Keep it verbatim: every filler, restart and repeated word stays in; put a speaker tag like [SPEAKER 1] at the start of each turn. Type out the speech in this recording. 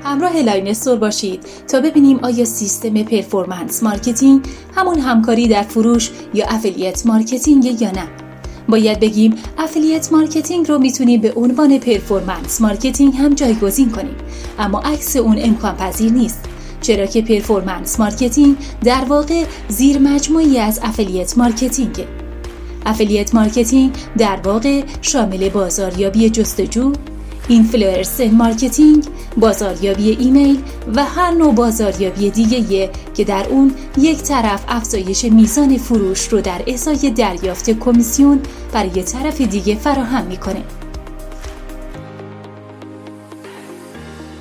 [SPEAKER 1] همراه لاین استور باشید تا ببینیم آیا سیستم پرفورمنس مارکتینگ همون همکاری در فروش یا افیلیت مارکتینگ یا نه. باید بگیم افیلیت مارکتینگ رو میتونیم به عنوان پرفورمنس مارکتینگ هم جایگزین کنیم، اما عکس اون امکان پذیر نیست، چرا که پرفورمنس مارکتینگ در واقع زیر مجموعی از افیلیت مارکتینگه. افیلیت مارکتینگ در واقع شامل بازاریابی جستجو، اینفلوئنسر مارکتینگ، بازاریابی ایمیل و هر نوع بازاریابی دیگه‌ایه که در اون یک طرف افزایش میزان فروش رو در ازای دریافت کمیسیون برای طرف دیگه فراهم میکنه.